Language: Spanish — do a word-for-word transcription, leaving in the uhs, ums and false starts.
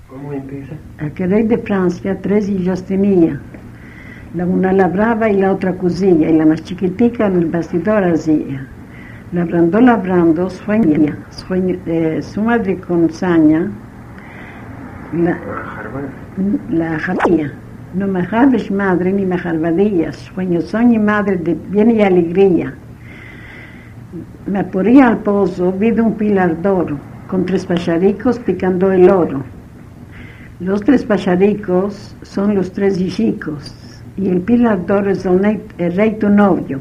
¿Cómo empieza? A que rey de Francia tres hijas tenía. La una labraba y la otra cosía, y la más chiquitica en el bastidor hacía. Labrando, labrando, sueña, sueño, eh, su madre con saña, la, la jardía. No me jarbes madre ni me jarbadillas, sueño, soña y madre de bien y alegría. Me ponía al pozo, vi de un pilar d'oro, con tres pacharicos picando el oro. Los tres pacharicos son los tres hijicos, y el pilar d'oro es el, el rey tu novio.